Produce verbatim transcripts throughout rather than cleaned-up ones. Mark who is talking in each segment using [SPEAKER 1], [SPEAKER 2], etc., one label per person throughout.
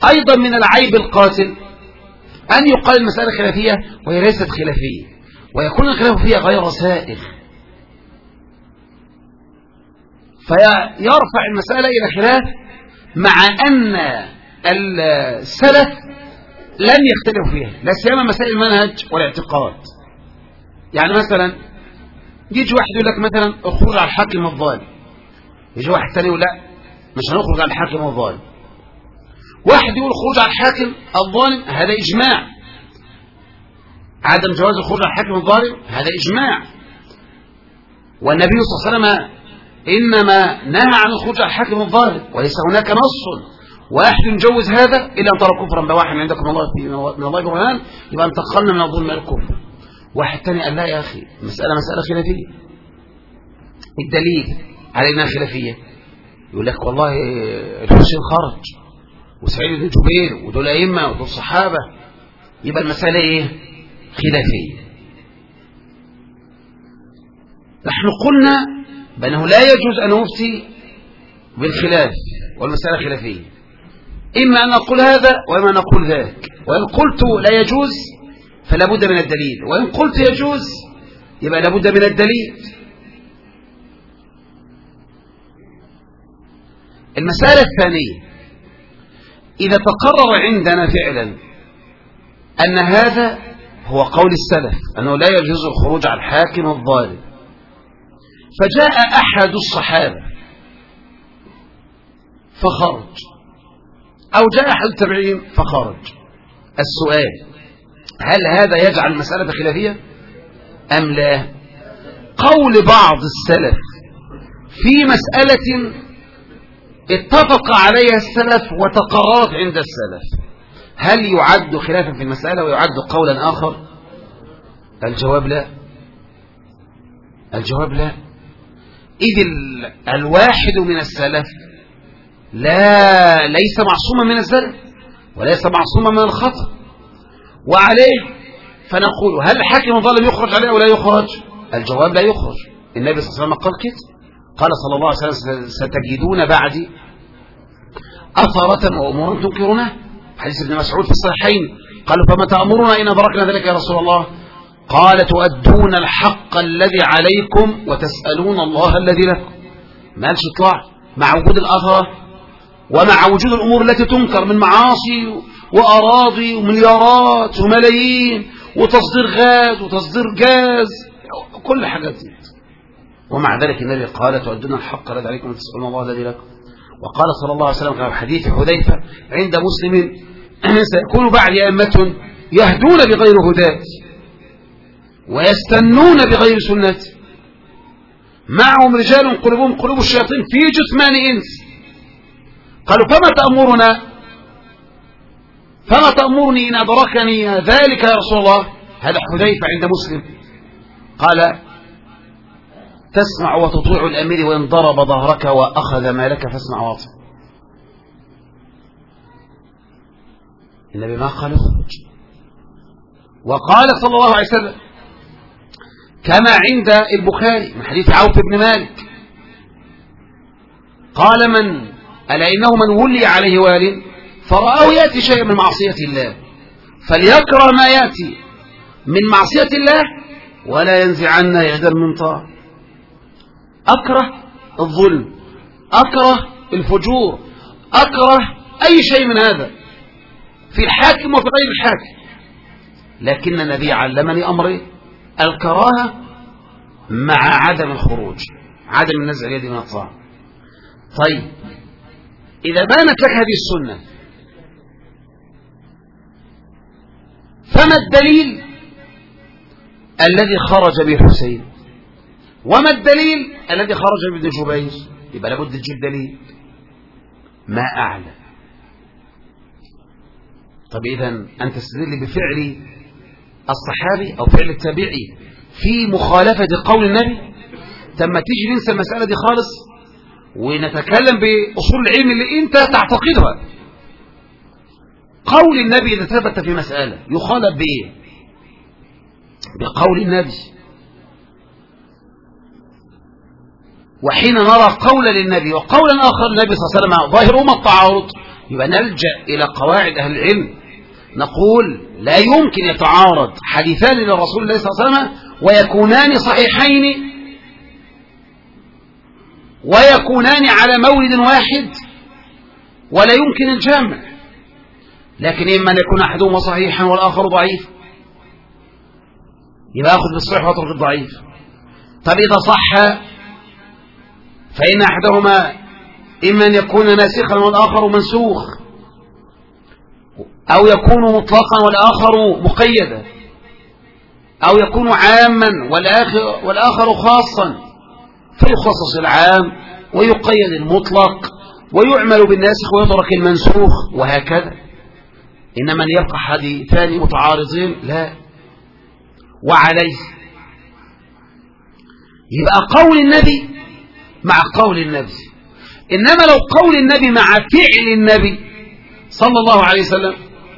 [SPEAKER 1] أيضا من العيب القاتل أن يقال المسألة خلافية وهي ليست خلافية، ويكون الخلاف فيها غير سائغ، فيرفع المسألة إلى خلاف مع أن السلف لم يختلفوا فيها، لا سيما مسائل المنهج والاعتقاد. يعني مثلا يجي واحد يقول لك مثلا الخروج على الحاكم الظالم، يجي واحد ثاني يقول لا مش هنخرج على الحاكم الظالم. واحد يقول الخروج على الحاكم الظالم هذا إجماع، عدم جواز الخروج على الحاكم الظالم هذا إجماع، والنبي صلى الله عليه وسلم إنما نهى عن الخروج على الحاكم الظالم، وليس هناك نص واحد يجوز هذا إلا أن ترى كفرا بواحا عندكم من الله من الله برهان يبقى انتقلنا من الظلم إلى الكفر. واحد ثاني قال لا يا أخي مسألة مسألة خلافية، الدليل على أنها خلافية يقول لك والله الحسين خرج وسعيد بن جبير ودول أئمة ودول صحابة، يبقى المسألة إيه؟ خلافية. نحن قلنا بأنه لا يجوز أن نفتي بالخلاف والمسألة خلافية، إما أن نقول هذا وإما أن نقول ذاك، وإن قلت لا يجوز فلا بد من الدليل، وإن قلت يجوز يبقى لا بد من الدليل. المسألة الثانية إذا تقرر عندنا فعلا أن هذا هو قول السلف أنه لا يجوز الخروج على الحاكم الظالم، فجاء أحد الصحابة فخرج أو جاء أحد التابعين فخرج، السؤال هل هذا يجعل المسألة خلافية أم لا؟ قول بعض السلف في مسألة اتفق عليها السلف وتقررت عند السلف هل يعد خلافا في المسألة ويعد قولا آخر؟ الجواب لا، الجواب لا. إذ الواحد من السلف لا ليس معصوما من الزلل وليس معصوما من الخطأ، وعليه فنقول هل الحاكم الظالم يخرج عليه أو لا يخرج؟ الجواب لا يخرج. النبي صلى الله عليه وسلم قال كده، قال صلى الله عليه وسلم ستجدون بعدي أثرة وأمورا تنكرونها، حديث ابن مسعود في الصحيحين. قالوا فما تأمرنا إن أدركنا ذلك يا رسول الله؟ قال تؤدون الحق الذي عليكم وتسألون الله الذي لكم. ما قالش اطلع مع وجود الأثرة ومع وجود الأمور التي تنكر من معاصي وأراضي ومليارات وملايين وتصدير غاز وتصدير جاز كل حاجات دي، ومع ذلك النبي قال تؤدون الحق الذي عليكم وتسألون الله الذي لكم. وقال صلى الله عليه وسلم في حديث حذيفة عند مسلم سيكون بعد أئمة يهدون بغير هداتي ويستنون بغير سنتي معهم رجال قلوبهم قلوب الشياطين في جثمان إنس. قالوا فما تأمرنا فما تأمرني إن أدركني ذلك يا رسول الله؟ هذا حذيفة عند مسلم. قال تسمع وتطيع الأمير وإن ضرب ظهرك وأخذ مالك فاسمع واطع. النبي ما قال اخرج. وقال صلى الله عليه وسلم كما عند البخاري من حديث عوف بن مالك قال من ألا إنه من ولي عليه وال فرآه يأتي شيء من معصية الله فليكره ما يأتي من معصية الله ولا ينزعن يدا من طاعة. أكره الظلم، أكره الفجور، أكره أي شيء من هذا في الحاكم وفي غير الحاكم، لكن النبي علمني أمري الكراهة مع عدم الخروج، عدم نزع اليد من الطاعة. طيب إذا بانت لك هذه السنة فما الدليل الذي خرج به الحسين وما الدليل الذي خرج به ابن جبير؟ يبقى لابد تجيب دليل ما أعلى. طب إذا أنت تستدل بفعل الصحابي أو فعل التابعي في مخالفة قول النبي؟ تم تيجي ننسى المسألة دي خالص ونتكلم بأصول العلم اللي أنت تعتقدها. قول النبي إذا ثبت في مسألة يخالف بإيه؟ بقول النبي. وحين نرى قولا للنبي وقولا آخر النبي صلى الله عليه وسلم ظاهرهما التعارض يبقى نلجأ إلى قواعد أهل العلم، نقول لا يمكن يتعارض حديثان للرسول الله صلى الله عليه وسلم ويكونان صحيحين ويكونان على مورد واحد ولا يمكن الجمع، لكن إما أن يكون أحدهما صحيحا والآخر ضعيف، يبقى أخذ بالصحيح واترك الضعيف. طب إذا صح فإن أحدهما إما أن يكون ناسخا والآخر منسوخ، أو يكون مطلقا والآخر مقيدا، أو يكون عاما والآخر, والآخر خاصا، فيخصص العام ويقيد المطلق ويعمل بالناسخ ويترك المنسوخ وهكذا. إنما أن يبقى حديثان متعارضين لا. وعليه يبقى قول النبي مع قول النبي، إنما لو قول النبي مع فعل النبي صلى الله عليه وسلم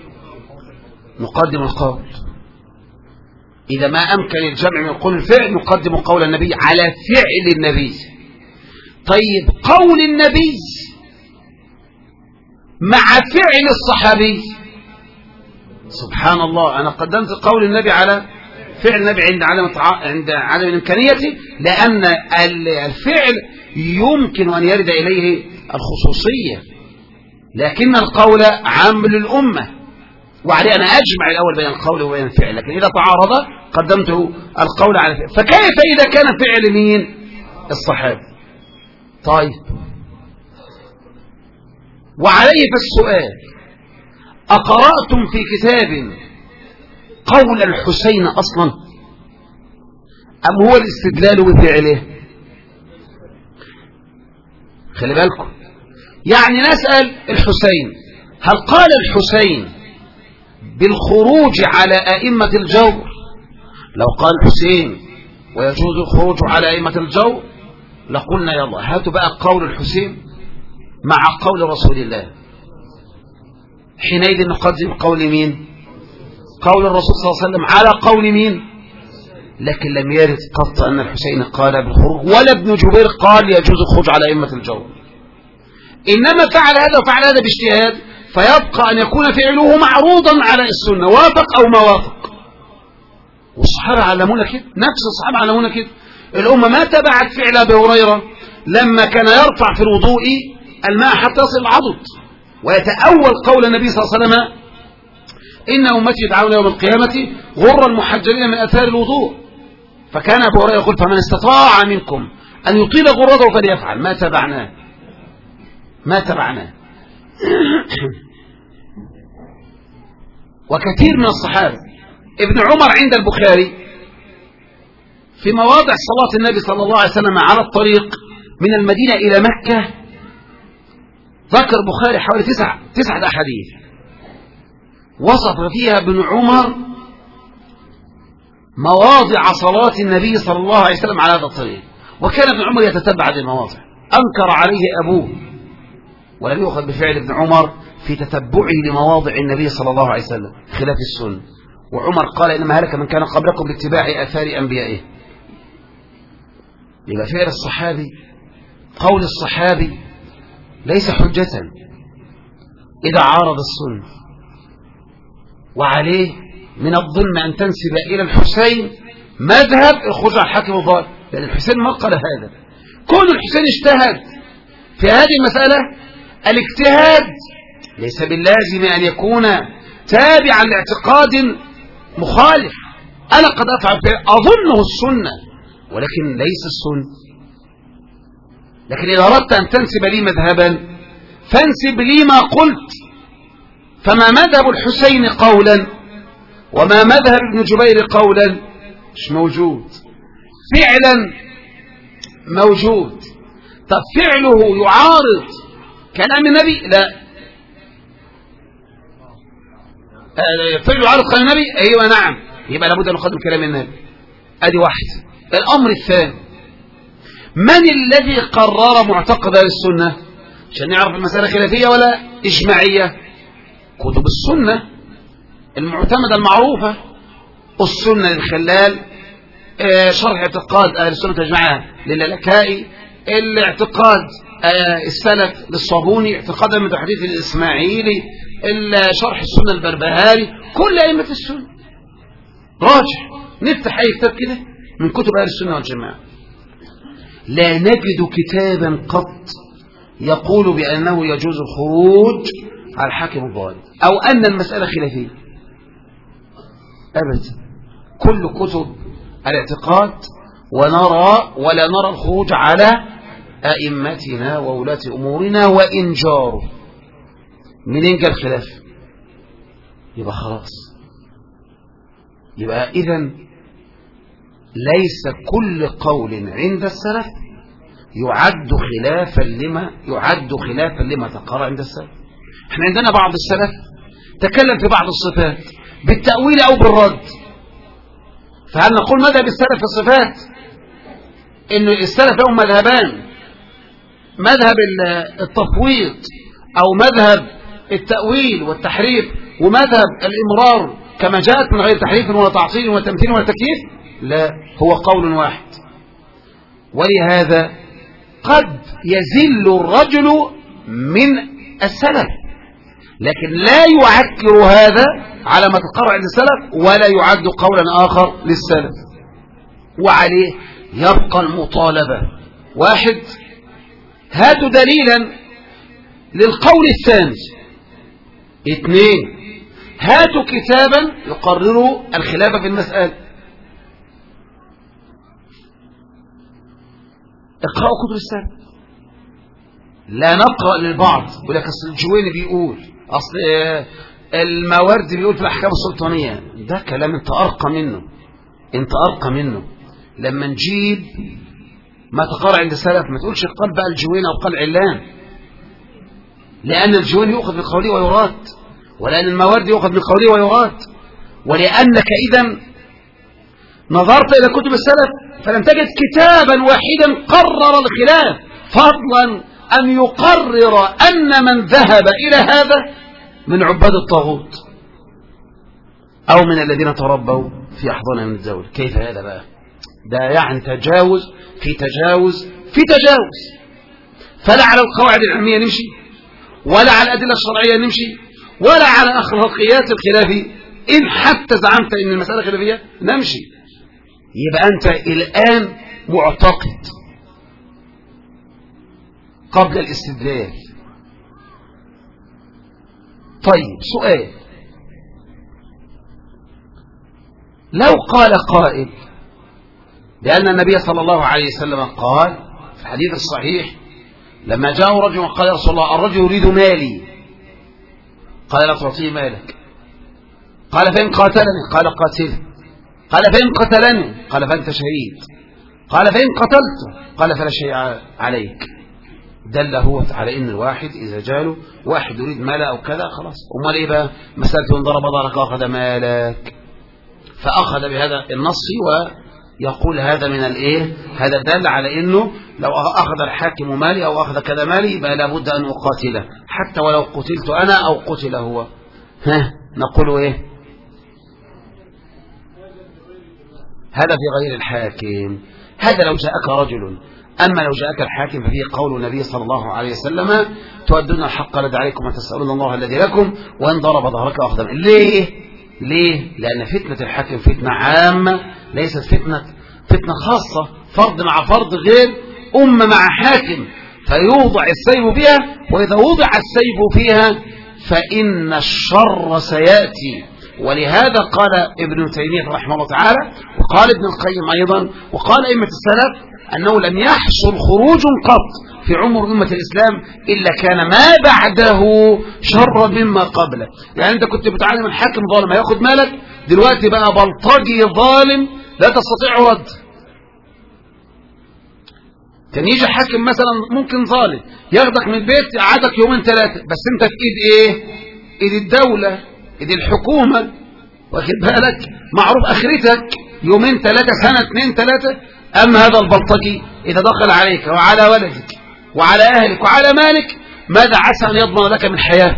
[SPEAKER 1] نقدم القول. إذا ما أمكن الجمع من قول الفعل نقدم قول النبي على فعل النبي. طيب قول النبي مع فعل الصحابي، سبحان الله، أنا قدمت قول النبي على فعل النبي عند عدم عند عدم الإمكانية، لأن الفعل يمكن أن يرد إليه الخصوصية، لكن القول عام للأمة، وعليه أنا أجمع الأول بين القول وبين الفعل، لكن إذا تعارض قدمت القول على الفعل. فكيف إذا كان فعل مين؟ الصحابة. طيب وعليه فالسؤال، أقرأتم في كتاب قول الحسين أصلا أم هو الاستدلال بفعله؟ خلي بالكم، يعني نسأل الحسين هل قال الحسين بالخروج على أئمة الجور؟ لو قال الحسين ويجوز الخروج على أئمة الجور لقلنا يلا هاتوا بقى قول الحسين مع قول رسول الله، حينئذ نقدم قول مين؟ قول الرسول صلى الله عليه وسلم على قول مين؟ لكن لم يرد قط أن الحسين قال بالخروج، ولا ابن جبير قال يجوز الخروج على أئمة الجور، إنما فعل هذا وفعل هذا باجتهاد، فيبقى أن يكون فعله معروضا على السنة، وافق أو ما وافق. والصحابة علمونا كده، نفس الصحابة علمونا كده. الأمة ما تبعت فعل أبي هريرة لما كان يرفع في الوضوء الماء حتى يصل العضد، ويتأول قول النبي صلى الله عليه وسلم إن أمتي يدعون يوم القيامة غر المحجلين من أثار الوضوء، فكان أبو هريرة يقول فمن استطاع منكم أن يطيل غرته فليفعل. ما تبعناه ما تبعناه وكثير من الصحابة. ابن عمر عند البخاري في مواضع صلاة النبي صلى الله عليه وسلم على الطريق من المدينة إلى مكة، ذكر البخاري حوالي تسع تسعة أحاديث وصف فيها ابن عمر مواضع صلاة النبي صلى الله عليه وسلم على هذا الطريق، وكان ابن عمر يتتبع هذه المواضع. أنكر عليه أبوه ولم يؤخذ بفعل ابن عمر في تتبعه لمواضع النبي صلى الله عليه وسلم خلاف السنة. وعمر قال إنما هلك من كان قبلكم باتباع آثار أنبيائه. يبقى فعل الصحابي قول الصحابي ليس حجة إذا عارض السنة. وعليه من الظلم أن تنسب إلى الحسين مذهب الخروج على الحاكم الظالم، لأن الحسين ما قال هذا. كون الحسين اجتهد في هذه المسألة، الاجتهاد ليس باللازم أن يكون تابعا لاعتقاد مخالف. أنا قد أفعل أظنه السنة ولكن ليس السنة. لكن إذا أردت أن تنسب لي مذهبا فانسب لي ما قلت. فما مذهب الحسين قولا وما مذهب ابن جبير قولا مش موجود، فعلا موجود. طب فعله يعارض كلام النبي؟ لا. فعله يعارض كلام النبي؟ ايوه نعم، يبقى لابد ان نقدم كلام النبي. ادي واحد. الامر الثاني، من الذي قرر معتقد السنة؟ عشان نعرف المسألة خلافية ولا إجماعية. كتب السنة المعتمدة المعروفة، السنة للخلال، شرح اعتقاد أهل السنة والجماعة للالكائي، الاعتقاد السلف للصابوني، اعتقادا من تحديث الإسماعيلي، شرح السنة البربهاري، كل أئمة السنة راجح. نفتح أي كتاب كده من كتب أهل السنة والجماعة لا نجد كتابا قط يقول بأنه يجوز الخروج على الحاكم الظالم أو أن المسألة خلافية أبدا. كل كتب الاعتقاد ونرى ولا نرى الخروج على أئمتنا وولاة أمورنا وإن جاروا. منين جاء الخلاف؟ يبقى خلاص، يبقى إذن ليس كل قول عند السلف يعد خلافا لما يعد خلافا لما تقرر عند السلف. احنا عندنا بعض السلف تكلم في بعض الصفات بالتأويل أو بالرد، فهل نقول مذهب السلف في الصفات إن السلف لهم مذهبان، مذهب التفويض أو مذهب التأويل والتحريف ومذهب الإمرار كما جاءت من غير تحريف ولا تعطيل ولا تمثيل ولا تكييف؟ لا، هو قول واحد. ولهذا قد يزل الرجل من السلف، لكن لا يعكر هذا على ما تقرر عند السلف ولا يعد قولا آخر للسلف. وعليه يبقى المطالبة: واحد، هاتوا دليلا للقول الثاني. اثنين، هاتوا كتابا يقرر الخلاف في المسألة. اقرأوا كتب السلف، لا نقرأ للبعض يقول لك اصل الجويني بيقول، اصل الماوردي بيقول في الأحكام السلطانية. ده كلام انت أرقى منه، انت أرقى منه. لما نجيب ما تقرأ عند السلف ما تقولش قال بقى الجويني أو قال علان، لأن الجويني يؤخذ من قوله ويراد، ولأن الماوردي يؤخذ من قوله ويراد، ولأنك إذا نظرت إلى كتب السلف فلم تجد كتابا واحدا قرر الخلاف، فضلا أن يقرر أن من ذهب إلى هذا من عباد الطاغوت أو من الذين تربوا في أحضان من الدولة. كيف هذا بقى؟ ده يعني تجاوز في تجاوز في تجاوز. فلا على القواعد العلمية نمشي، ولا على الأدلة الشرعية نمشي، ولا على أخلاقيات الخلاف. إن حتى زعمت إن المسألة خلافية نمشي. يبقى أنت الآن معتقد قبل الاستدلال. طيب سؤال: لو قال قائل بأن النبي صلى الله عليه وسلم قال في الحديث الصحيح لما جاء رجل وقال يا رسول الله الرجل يريد مالي، قال لا تعطيه مالك، قال فإن قاتلني، قال قاتله، قال فإن قتلني، قال فأنت شهيد، قال فإن قتلته، قال فلا شيء عليك. دل هو على ان الواحد اذا جاله واحد يريد مال او كذا خلاص. امال ايه بقى مسألة ان ضرب ظهرك واخذ مالك؟ فاخذ بهذا النص ويقول هذا من الايه، هذا دل على انه لو اخذ الحاكم مالي او اخذ كذا مالي يبقى لابد ان اقاتله حتى ولو قتلت انا او قتل هو. ها نقول ايه؟ هذا في غير الحاكم. هذا لو جاءك رجل. أما لو جاءك الحاكم ففيه قول النبي صلى الله عليه وسلم تؤدون الحق الذي عليكم وتسألون الله الذي لكم وإن ضرب ظهرك وأخذ. ليه؟ ليه؟ لأن فتنة الحاكم فتنة عامة، ليست فتنة فتنة خاصة، فرد مع فرد غير أمة مع حاكم، فيوضع السيف فيها، وإذا وضع السيف فيها فإن الشر سيأتي. ولهذا قال ابن تيمية رحمه الله تعالى، وقال ابن القيم أيضا، وقال أئمة السلف أنه لم يحصل خروج قط في عمر أمة الإسلام إلا كان ما بعده شر مما قبله. يعني أنت كنت بتعلم الحاكم ظالم هياخد مالك، دلوقتي بقى بلطجي ظالم لا تستطيع رد. كان يجي حاكم مثلا ممكن ظالم ياخدك من البيت يقعدك يومين ثلاثة، بس أنت في إيد إيه؟ إيد الدولة، إيد الحكومة، واخد بالك؟ معروف آخرتك يومين ثلاثة، سنة اثنين ثلاثة. أما هذا البلطجي إذا دخل عليك وعلى ولدك وعلى أهلك وعلى مالك ماذا عسى أن يضمن لك من حياة؟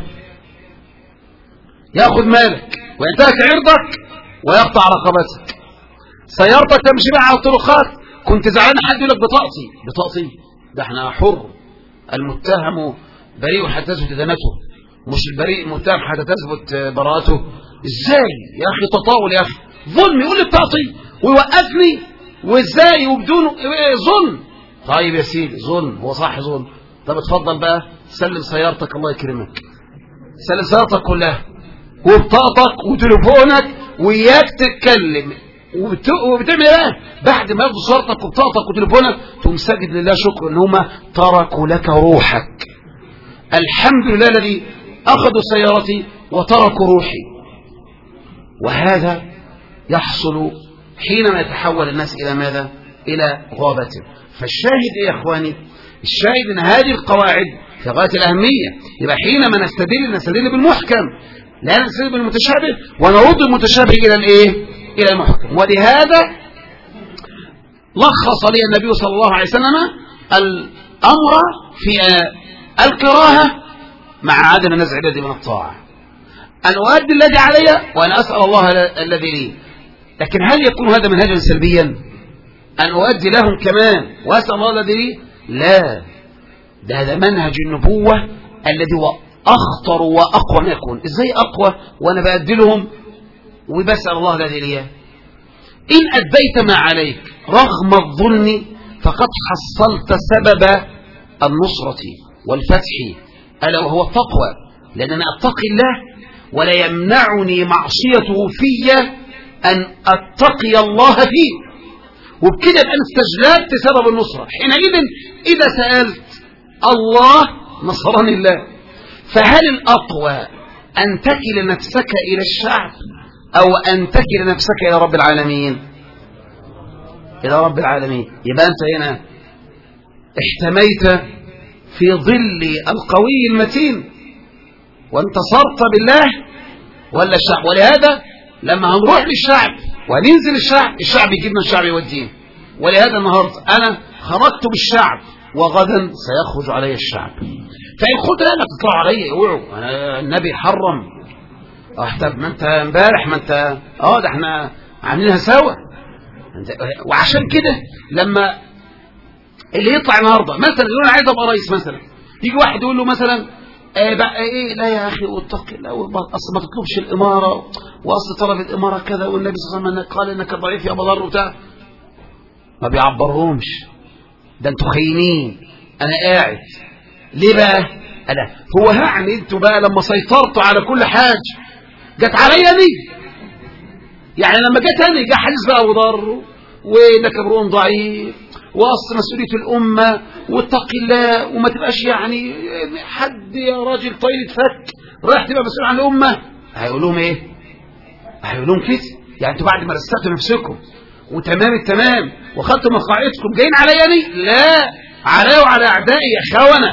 [SPEAKER 1] يأخذ مالك وينتهك عرضك ويقطع رقبتك. سيارتك تمشي بها على الطرقات، كنت زعلان حد يقول لك بطاقتي بطاقتي ده احنا حر، المتهم بريء حتى تثبت إدانته، مش البريء المتهم حتى تثبت براءته. إزاي يا أخي؟ تطاول يا أخي، ظلم. يقول لي بتعطي ويوقفني، وإزاي وبدون ظلم. طيب يا سيدي ظلم، هو صح ظلم. طب اتفضل بقى سلم سيارتك الله يكرمك، سلم سيارتك كلها وبطاقتك وتليفونك وإياك تتكلم، وبتعمل ايه بعد ما ياخدوا صورتك وبطاقتك وتليفونك؟ تقوم ساجد لله شكر ان هم تركوا لك روحك. الحمد لله الذي اخذوا سيارتي وتركوا روحي. وهذا يحصل حينما يتحول الناس الى ماذا؟ الى غابته. فالشاهد ايه يا اخواني؟ الشاهد ان هذه القواعد في غاية الاهمية. يبقى حينما نستدل نستدل بالمحكم، لا نستدل بالمتشابه، ونرد المتشابه الى الايه؟ إلى المحكم. ولهذا لخص لي النبي صلى الله عليه وسلم الأمر في الكراهة مع عدم نزع اليد من الطاعة، أن أؤدي الذي علي وأن أسأل الله الذي لي. لكن هل يكون هذا منهجا سلبيا أن أؤدي لهم كمان وأسأل الله الذي لي؟ لا، ده هذا منهج النبوة الذي هو أخطر وأقوى ما يكون. إزاي أقوى وأنا بأدي لهم وبسأل الله الذي لي؟ إن أديت ما عليك رغم الظلم فقد حصلت سبب النصرة والفتح، ألا وهو التقوى. لأن أنا أتقي الله ولا يمنعني معصيته في أن أتقي الله فيه، وبكده أن استجلبت سبب النصرة. حينئذ إذا سألت الله نصرني الله. فهل الأقوى أن تكل نفسك إلى الشعب أو أن تكل نفسك إلى رب العالمين؟ إلى رب العالمين. يبقى أنت هنا احتميت في ظل القوي المتين وانتصرت بالله ولا الشعب؟ ولهذا لما هنروح للشعب وننزل الشعب، الشعب يجيبنا، الشعب يودينا. ولهذا النهاردة أنا خرجت بالشعب وغدا سيخرج علي الشعب. فإن خد لا تطلع علي اوعوا النبي حرم. طب ما انت امبارح ما انت اه ده احنا عاملينها سوا. وعشان كده لما اللي يطلع النهارده مثلا يقول انا عايز ابقى رئيس مثلا، يجي واحد يقول له مثلا آه بقى ايه لا يا اخي واتق الله، اصل ما تطلبش الاماره، واصل طلب الاماره كذا، والنبي صلى الله عليه وسلم قال انك ضعيف يا ابو ذر وبتاع. ما بيعبرهمش، ده انتوا خاينين. انا قاعد ليه بقى؟ انا هو يعني انتوا بقى لما سيطرتوا على كل حاجه جت عليا دي، يعني لما جت انا جه حديث بقى ابو ذر وانك امرؤ ضعيف واصل مسؤوليه الامه واتق الله وما تبقاش يعني حد يا راجل طايل تفك رايح تبقى مسؤول عن الامه. هيقول لهم ايه؟ هيقول لهم كده يعني انتوا بعد ما رستقتوا نفسكم وتمام التمام وخدتوا مقاعدكم جايين عليا دي؟ لا، علي وعلى اعدائي يا خونه.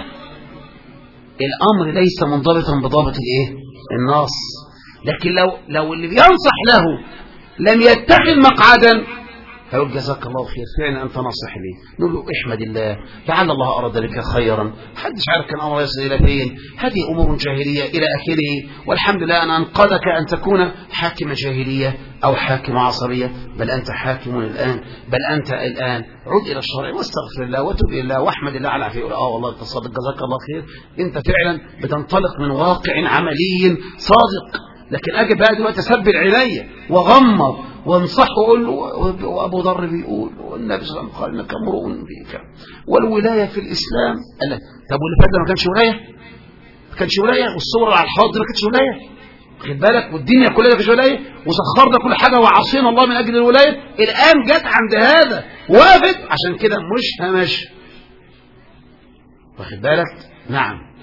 [SPEAKER 1] الامر ليس منضبطا بضابط الايه؟ النص. لكن لو لو اللي بينصح له لم يتخذ مقعدا فيقول جزاك الله خير فعلا انت ناصح لي، نقول له احمد الله لعل الله اراد لك خيرا، محدش عارف كان امر يصل الى فين، هذه امور جاهليه الى اخره، والحمد لله ان انقذك ان تكون حاكم جاهليه او حاكم عصبيه، بل انت حاكم الان، بل انت الان عد الى الشرع واستغفر الله وتب الى الله واحمد الله على عافيه. اه والله انت صادق جزاك الله خير، انت فعلا بتنطلق من واقع عملي صادق. لكن اجي بقى دلوقتي اسبل عينيا واغمض وانصح واقول له وابو ذر بيقول والنبي صلى الله عليه وسلم قال انك امرؤ بك والولايه في الاسلام. قال لا، طب واللي فات ده ما كانش ولايه؟ ما كانش ولايه، والصور على الحوض دي ما كانتش ولايه، خد بالك، والدنيا كلها ما كانتش ولايه، وسخرنا كل حاجه وعصينا الله من اجل الولايه. الان جت عند هذا وقفت، عشان كده مش همش، واخد بالك؟ نعم.